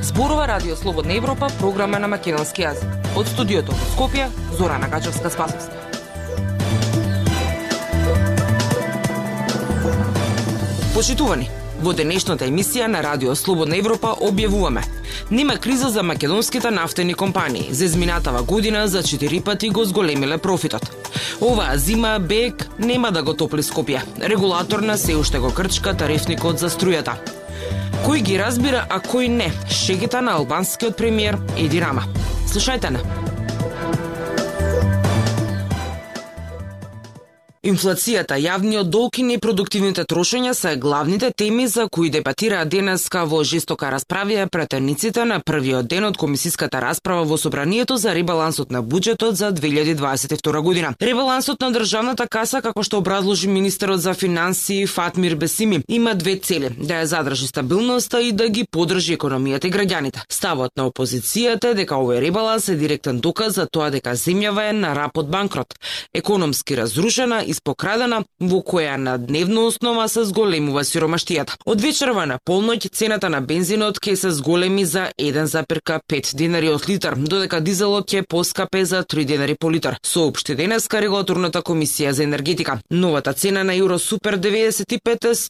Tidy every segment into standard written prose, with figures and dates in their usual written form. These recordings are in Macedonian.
Зборува Радио Слободна Европа, програма на македонски јазик. Од студиото во Скопје, Зорана Гачевска-Спасовска. Почитувани, во денешната емисија на Радио Слободна Европа објавуваме: нема криза за македонските нафтени компании. За изминатава година за 4 пати го зголемиле профитот. Оваа зима БЕК нема да го топли Скопје. Регулаторна се уште го крчка тарифникот за струјата. Кој ги разбира, а кој не? Шегите на албанскиот премиер Еди Рама. Слушајте на. Инфлацијата, јавниот долг и непродуктивните трошења се главните теми за кои дебатираа денеска во жестока расправија претениците на првиот ден од комисиската расправа во собранието за ребалансот на буџетот за 2022 година. Ребалансот на државната каса, како што образложи министерот за финансии Фатмир Бесими, има две цели: да ја задржи стабилноста и да ги поддржи економијата и граѓаните. Ставот на опозицијата е дека овој ребаланс е директен доказ за тоа дека земјава е на рап од банкрот, економски разрушена, покрадена, во која на дневна основа се зголемува сиромаштијата. Од вечерва на полноќ цената на бензинот ќе се зголеми за 1,5 денари од литар, додека дизелот ќе поскапе за 3 денари по литар, соопшти денеска регулаторната комисија за енергетика. Новата цена на Евро Супер 95 е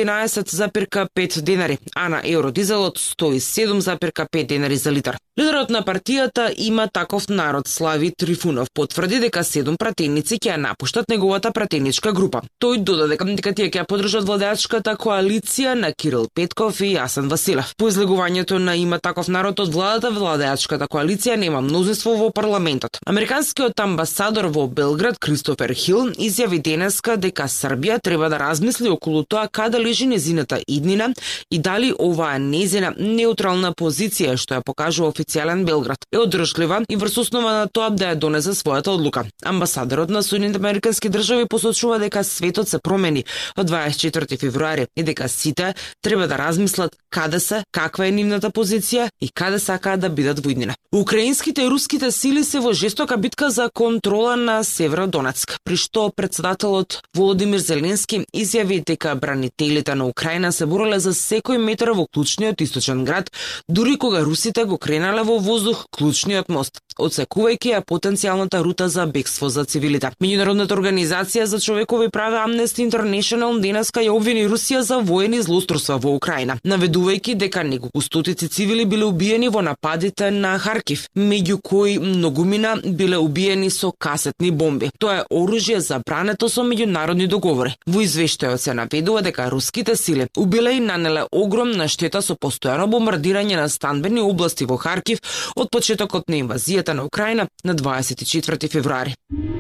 111,5 денари, а на Евро дизелот 107,5 денари за литар. Лидерот на партијата Има таков народ Слави Трифунов потврди дека 7 пратеници ќе ја напуштат неговата пратеничка група. Тој додаде дека тие ќе поддржат владеачката коалиција на Кирил Петков и Јасен Василев. По излегувањето на Има таков народ од владата, владеачката коалиција нема мнозинство во парламентот. Американскиот амбасадор во Белград Кристофер Хил изјави денеска дека Србија треба да размисли околу тоа каде лежи незината иднина и дали оваа незина неутрална позиција, што ја покажува официјален Белград, е одржлива и врз основа на тоа да ја донесе својата одлука. Амбасадорот на Соединените американски држави посочува дека светот се промени од 24 февруари и дека сите треба да размислат каде се, каква е нивната позиција и каде сакаат да бидат во иднина. Украинските и руските сили се во жестока битка за контрола на Северодонецк, при што председателот Володимир Зеленски изјави дека бранителите на Украина се бореле за секој метар во клучниот источен град, дури кога русите го кренале во воздух клучниот мост, одсекувајќи ја потенцијалната рута за бегство за цивилите. Меѓународната организација за човекови права Amnesty International денеска ја обвини Русија за воени злосторства во Украина, наведувајќи дека неколку стотици цивили биле убиени во нападите на Харкив, меѓу кои многумина биле убиени со касетни бомби. Тоа е оружје забрането со меѓународни договори. Во извештајот се наведува дека руските сили убиле и нанеле огромна штета со постојано бомбардирање на станбени области во Харкив од почетокот на инвазијата на Украина на 24 февруари.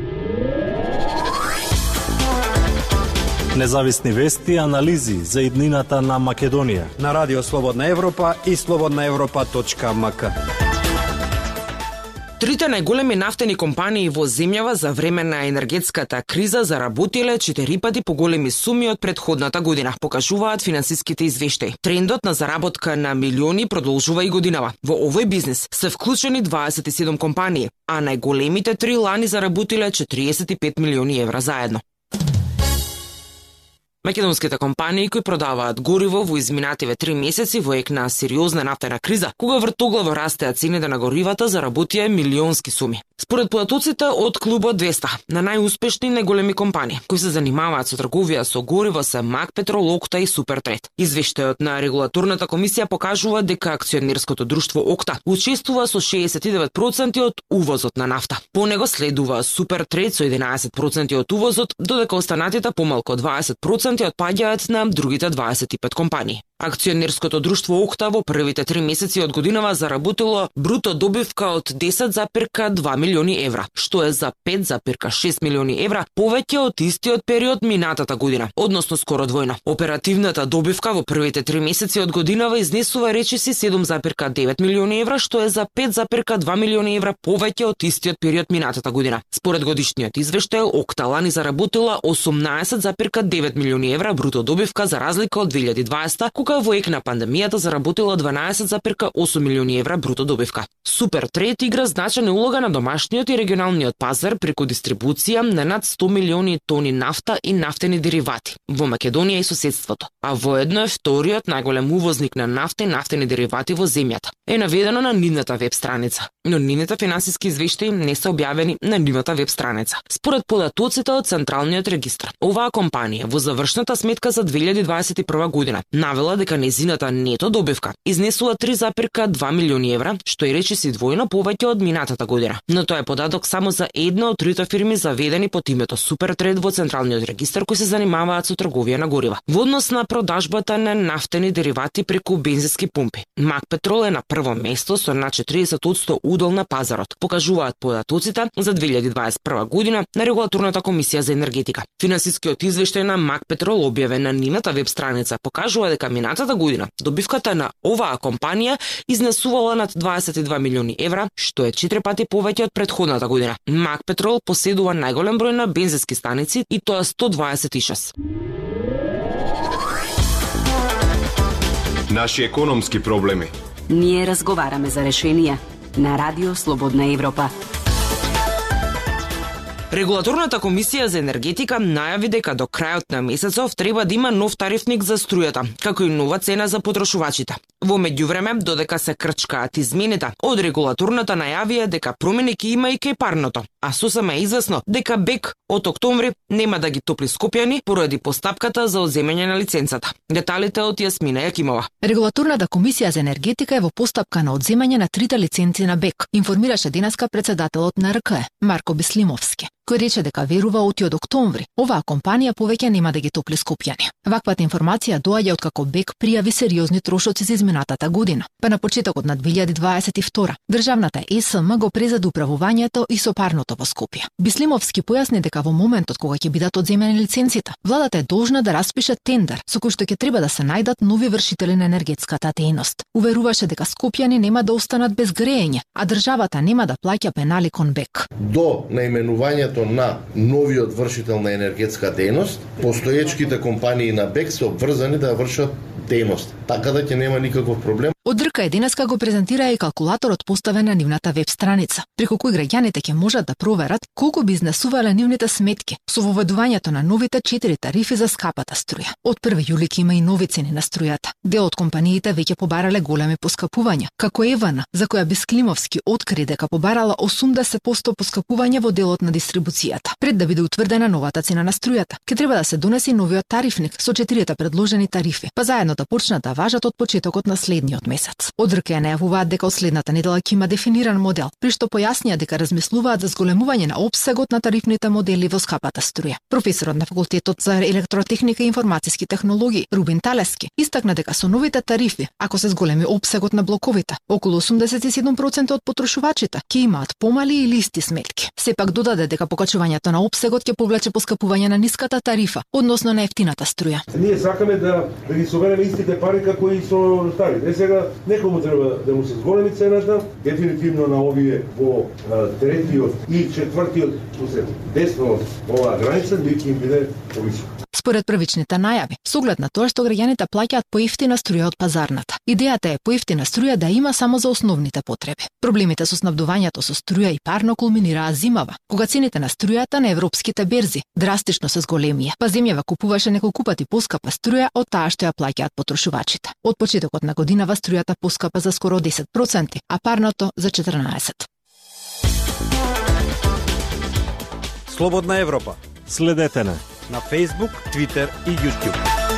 Независни вести и анализи за иднината на Македонија на Радио Слободна Европа и slobodnaevropa.mk. Трите најголеми нафтени компании во земјава за време на енергетската криза заработиле 4 пати поголеми суми од претходната година, покажуваат финансиските извештаи. Трендот на заработка на милиони продолжува и годинава. Во овој бизнис се вклучени 27 компании, а најголемите 3 лани заработиле 45 милиони евра заедно. Македонските компании кои продаваат гориво во изминативе 3 месеци во ек на сериозна нафтена криза, кога вртоглаво растеа цените на горивата, заработија милионски суми. Според податоците од Клубот 200 на најуспешни најголеми компании кои се занимаваат со трговија со гориво се МАК Петрол, Окта и Супертрейд. Извештајот на регулаторната комисија покажува дека акционерското друштво Окта учествува со 69% од увозот на нафта. По него следува Супертрейд со 11% од увозот, додека останатите помалку од 20% отпаѓаат на другите 25 компании. Акционерското друштво Окта во првите 3 месеци од годинава заработило бруто добивка од 10,2 милиони евра, што е за 5,6 милиони евра повеќе од истиот период минатата година, односно скоро двојно. Оперативната добивка во првите 3 месеци од годинава изнесува речиси 7,9 милиони евра, што е за 5,2 милиони евра повеќе од истиот период минатата година. Според годишниот извештај, Окта лани заработила 18,9 милиони евра бруто добивка за разлика од 2020, кога која во ек на пандемијата заработила 12,8 милиони евра бруто добивка. Супер Трейд игра значајна улога на домашниот и регионалниот пазар преку дистрибуција на над 100 милиони тони нафта и нафтени деривати во Македонија и соседството, а воедно е вториот најголем увозник на нафта и нафтени деривати во земјата. Е наведено на нивната веб страница, но нивните финансиски извештаи не се објавени на нивната веб страница. Според податоците од Централниот регистар, оваа компанија во завршната сметка за 2021 година навела дека незината нето добивка изнесува 3,2 милиони евра, што е речиси двојно повеќе од минатата година. Но тоа е податок само за една од трите фирми заведени под името Супер Трейд во Централниот регистар кои се занимаваат со трговија на горива. Во однос на продажбата на нафтени деривати преку бензински пумпи, Мак Петрол е на прво место со на 40% удел на пазарот, покажуваат податоците за 2021 година на Регулаторната комисија за енергетика. Финансискиот извештај на Мак Петрол објавен на нивната веб страница покажува дека минатата година добивката на оваа компанија изнесувала над 22 милиони евра, што е 4 пати повеќе од претходната година. Мак Петрол поседува најголем број на бензински станици и тоа 126. Наши економски проблеми. Ние разговараме за решенија на Радио Слободна Европа. Регулаторната комисија за енергетика најави дека до крајот на месецов треба да има нов тарифник за струјата, како и нова цена за потрошувачите. Во меѓувреме, додека се крчкаат измените, од регулаторната најавија дека промени ќе има и кај парното, а сосема е известно дека БЕК од октомври нема да ги топли Скопјани поради постапката за одземање на лиценцата. Деталите од Јасмина Јакимова. Регулаторната комисија за енергетика е во постапка на одземање на 3 лиценци на БЕК, информираше денеска председателот на РКЕ, Марко Беслимовски, кој рече дека верува оти од октомври оваа компанија повеќе нема да ги топли Скопјани. Ваквата информација доаѓа откако БЕК пријави сериозни трошоци за изминатата година. Па на почетокот на 2022 државната ЕСМ го презеде управувањето и со парното во Скопје. Беслимовски појасни дека во моментот кога ќе бидат одземени лиценците, владата е должна да распише тендер со кој што ќе треба да се најдат нови вршители на енергетската дејност. Уверуваше дека скопјани нема да останат без греење, а државата нема да плаќа пенали кон БЕК. До наименувањето на новиот вршител на енергетска дејност, постоечките компании на БЕК се обврзани да вршат дејност, така да ќе нема никаков проблем. Од РКЕ денеска го презентира и калкулаторот поставен на нивната веб страница, преку кој граѓаните ќе можат да проверат колку би изнесувале нивните сметки со воведувањето на новите 4 тарифи за скапата струја. Од 1 јули ќе има и нови цени на струјата. Дел од компаниите веќе побарале големи поскапувања, како Евана, за која Бесклимовски откри дека побарала 80% поскапување во делот на дистрибуцијата. Пред да биде утврдена новата цена на струјата, ќе треба да се донесе новиот тарифник со 4 предложени тарифи, па заедно да почнат да важат од почетокот на следниот месец. Од РКЕ најавуваат дека од следната недела ќе има дефиниран модел, при што појаснија дека размислуваат за зголемување на опсегот на тарифните модели во скапата струја. Професорот на факултетот за електротехника и информациски технологии Рубин Талески истакна дека со новите тарифи, ако се зголеми опсегот на блоковите, околу 87% од потрошувачите ќе имаат помали или исти сметки. Сепак додаде дека покачувањето на опсегот ќе повлече поскапување на ниската тарифа, односно на ефтината струја. Ние сакаме да ги собереме истите пари како и со старите. Сега некому треба да му се зголеми цената, дефинитивно на овие во третиот и четвртиот се десно оваа граница ќе им биде повисока. Според првичните најави, со оглед на тоа што граѓаните плаќаат поевтина струја од пазарната. Идејата е поевтина струја да има само за основните потреби. Проблемите со снабдувањето со струја и парно кулминираа зимава, кога цените на струјата на европските берзи драстично се зголемија, па земјава купуваше неколку пати поскапа струја од таа што ја плаќаат потрошувачите. Од почетокот на годинава струјата поскапа за скоро 10%, а парното за 14%. Слободна Европа. Следете на Facebook, Twitter и YouTube.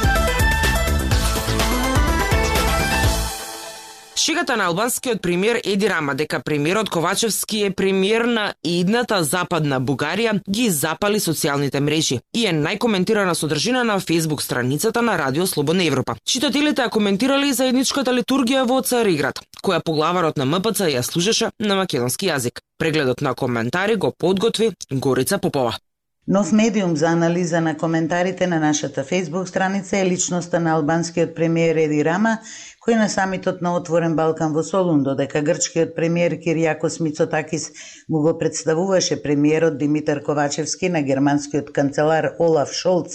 Шегата на албанскиот премиер Еди Рама дека премиерот Ковачевски е премиер на идната западна Бугарија ги запали социјалните мрежи и е најкоментирана содржина на Facebook страницата на Радио Слободна Европа. Читателите ја коментирали заедничката литургија во Цариград, која поглаварот на МПЦ ја служеше на македонски јазик. Прегледот на коментари го подготви Горица Попова. Нов медиум за анализа на коментарите на нашата Facebook страница е личноста на албанскиот премиер Еди Рама, кој на самитот на Отворен Балкан во Солун, додека грчкиот премиер Киријакос Мицотакис му го представуваше премиерот Димитар Ковачевски на германскиот канцелар Олаф Шолц,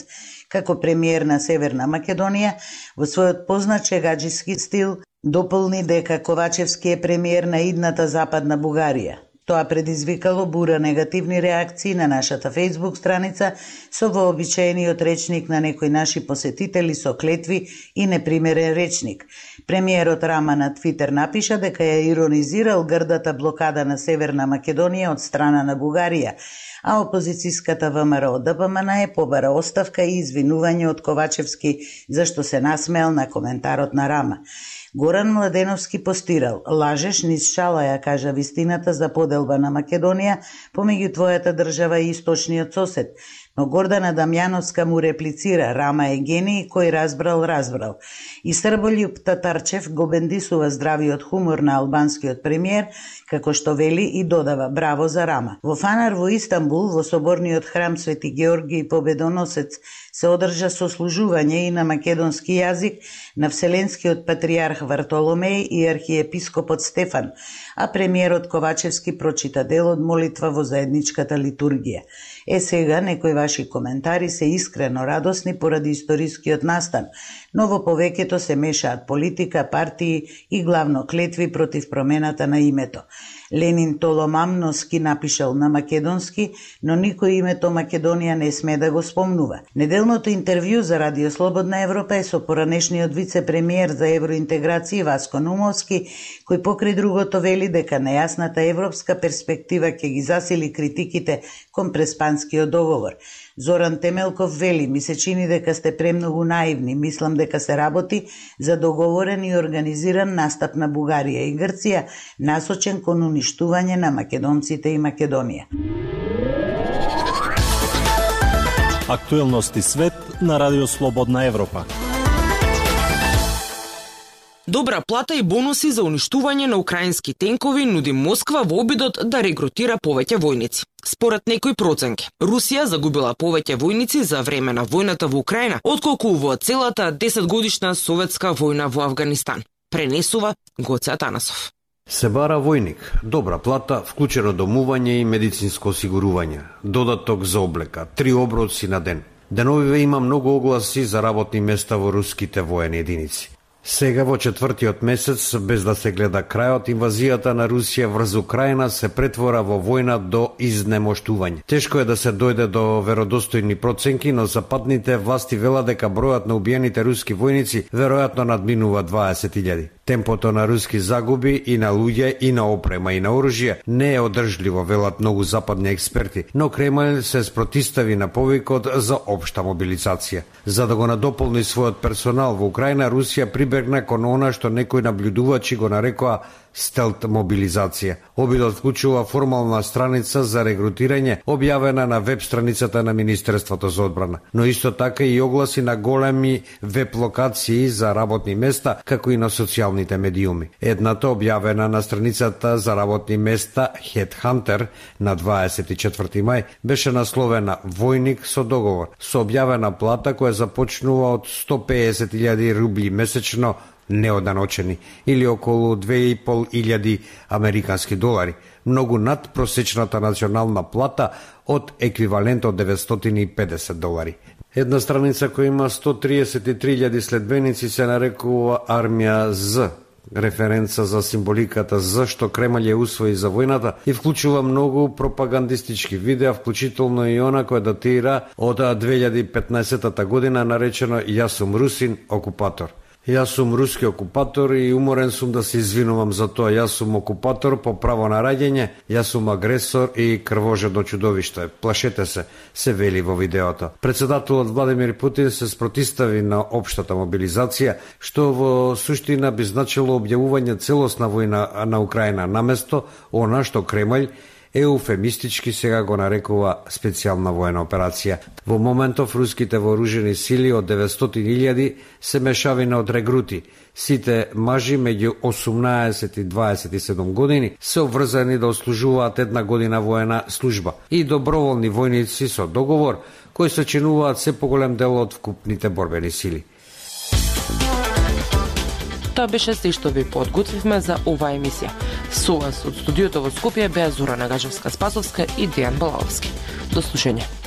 како премиер на Северна Македонија, во својот познат чегаџиски стил дополни дека Ковачевски е премиер на идната Западна Бугарија. Тоа предизвикало бура негативни реакции на нашата Facebook страница со вообичаениот речник на некои наши посетители со клетви и непримерен речник. Премиерот Рама на Твитер напиша дека ја иронизирал грдата блокада на Северна Македонија од страна на Бугарија, а опозицијската ВМРО ДПМН побара оставка и извинување од Ковачевски зашто се насмеал на коментарот на Рама. Горан Младеновски постирал: "Лажеш, низ шала ја кажа вистината за поделба на Македонија помеѓу твојата држава и источниот сосед." Но Гордана Дамјановска му реплицира: "Рама е гений, кој разбрал. И Србољуб Татарчев го бендисува здравиот хумор на албанскиот премиер, како што вели и додава: "Браво за Рама." Во Фанар во Истанбул, во соборниот храм Свети Георгиј Победоносец, се одржа сослужување и на македонски јазик на Вселенскиот патријарх Вартоломеј и архиепископот Стефан, а премиерот Ковачевски прочита дел од молитва во заедничката литургија. Сега некои ваши коментари се искрено радосни поради историскиот настан, но во повеќето се мешаат политика, партии и главно клетви против промената на името. Ленин Толомамноски напишал на македонски, но никој името Македонија не сме да го спомнува. Неделното интервју за Радио Слободна Европа е со поранешниот вице-премиер за евроинтеграција Васко Нумовски, кој покрај другото вели дека нејасната европска перспектива ќе ги засили критиките кон Преспанскиот договор. Зоран Темелков вели: "Ми се чини дека сте премногу наивни. Мислам дека се работи за договорен и организиран настап на Бугарија и Грција, насочен кон уништување на македонците и Македонија." Актуелности свет на Радио Слободна Европа. Добра плата и бонуси за уништување на украински тенкови нуди Москва во обидот да регрутира повеќе војници. Според некои проценки, Русија загубила повеќе војници за време на војната во Украина, отколку во целата 10-годишна советска војна во Авганистан. Пренесува Гоце Атанасов. Се бара војник, добра плата, вклучено домување и медицинско осигурување, додаток за облека, 3 оброци на ден. Деновиве има многу огласи за работни места во руските воени единици. Сега во 4-тиот месец, без да се гледа крајот, инвазијата на Русија врз Украина се претвора во војна до изнемоштување. Тешко е да се дојде до веродостојни проценки, но западните власти велат дека бројот на убиените руски војници веројатно надминува 20.000. Темпото на руски загуби и на луѓе, и на опрема, и на оружје не е одржливо, велат многу западни експерти, но Кремљ се спротистави на повикот за општа мобилизација. За да го надополни својот персонал во Украина, Русија прибегна кон она што некои наблюдувачи го нарекоа стелт мобилизација. Обидот вклучува формална страница за регрутирање, објавена на веб страницата на Министерството за одбрана, но исто така и огласи на големи веб локации за работни места, како и на социјалните медиуми. Едната објавена на страницата за работни места Headhunter на 24 мај беше насловена "Војник со договор", со објавена плата која започнува од 150.000 рубли месечно неоданочени, или околу 2.500 американски долари, многу над просечната национална плата од еквивалент од 950 долари. Една страница која има 133.000 следбеници се нарекува Армија З, референца за символиката зашто Кремљ ја усвои за војната и вклучува многу пропагандистички видеа, вклучително и она која датира од 2015 година, наречено "Јас сум русин, окупатор". Јас сум руски окупатор и уморен сум да се извинувам за тоа. Јас сум окупатор по право на раѓање, јас сум агресор и крвожедно чудовиште. Плашете се вели во видеото. Председателот Владимир Путин се спротистави на општата мобилизација, што во суштина би значило објавување целосна војна на Украина, наместо она што Кремљ еуфемистички сега го нарекува специјална војна операција. Во моментов руските вооружени сили од 900.000 се мешавина од регрути. Сите мажи меѓу 18 и 27 години се обврзани да ослужуваат 1 година воена служба и доброволни војници со договор кои се чинуваат се поголем дел од вкупните борбени сили. Тоа беше се што ви подготвивме за оваа емисија. Со вас од студиото во Скопје беа Зорана Гажевска-Спасовска и Дејан Балаовски. До слушање.